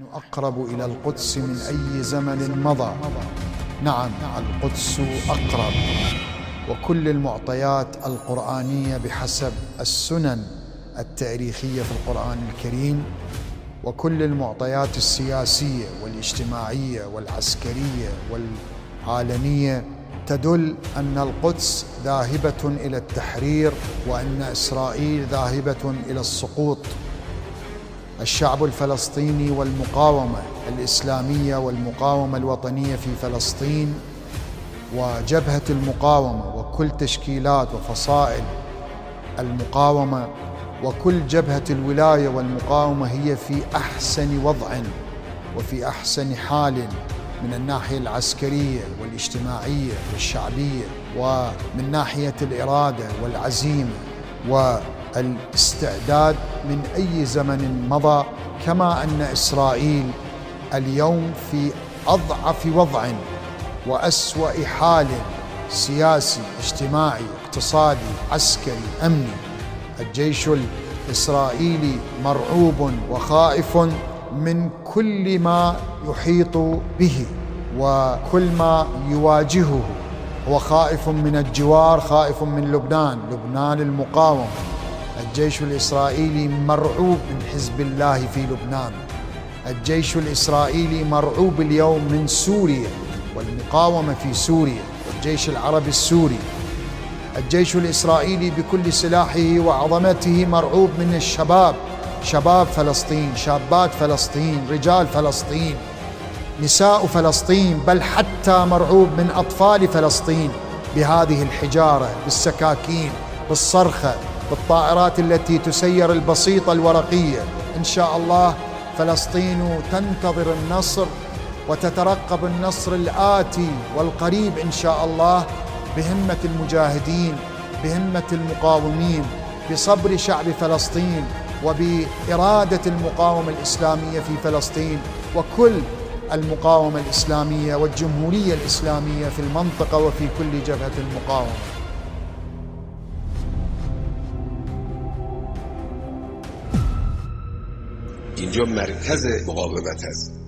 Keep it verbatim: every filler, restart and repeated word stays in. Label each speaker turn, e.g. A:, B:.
A: أقرب إلى القدس من أي زمن مضى. نعم، القدس أقرب. وكل المعطيات القرآنية بحسب السنن التاريخية في القرآن الكريم، وكل المعطيات السياسية والاجتماعية والعسكرية والعالمية تدل أن القدس ذاهبة إلى التحرير، وأن إسرائيل ذاهبة إلى السقوط. الشعب الفلسطيني والمقاومة الإسلامية والمقاومة الوطنية في فلسطين وجبهة المقاومة وكل تشكيلات وفصائل المقاومة وكل جبهة الولاية والمقاومة هي في أحسن وضع وفي أحسن حال من الناحية العسكرية والاجتماعية والشعبية، ومن ناحية الإرادة والعزيمة والاستعداد من أي زمن مضى. كما أن إسرائيل اليوم في أضعف وضع وأسوأ حال سياسي اجتماعي اقتصادي عسكري أمني. الجيش الإسرائيلي مرعوب وخائف من كل ما يحيط به وكل ما يواجهه. هو خائف من الجوار، خائف من لبنان، لبنان المقاومة. الجيش الإسرائيلي مرعوب من حزب الله في لبنان. الجيش الإسرائيلي مرعوب اليوم من سوريا والمقاومة في سوريا والجيش العربي السوري. الجيش الإسرائيلي بكل سلاحه وعظمته مرعوب من الشباب، شباب فلسطين، شابات فلسطين، رجال فلسطين، نساء فلسطين، بل حتى مرعوب من أطفال فلسطين بهذه الحجارة، بالسكاكين، بالصرخة، بالطائرات التي تسير البسيطة الورقية. إن شاء الله فلسطين تنتظر النصر وتترقب النصر الآتي والقريب إن شاء الله، بهمة المجاهدين، بهمة المقاومين، بصبر شعب فلسطين، وبإرادة المقاومة الإسلامية في فلسطين وكل المقاومة الإسلامية والجمهورية الإسلامية في المنطقة وفي كل جبهة المقاومة.
B: اینجا مرکز مقاومت است.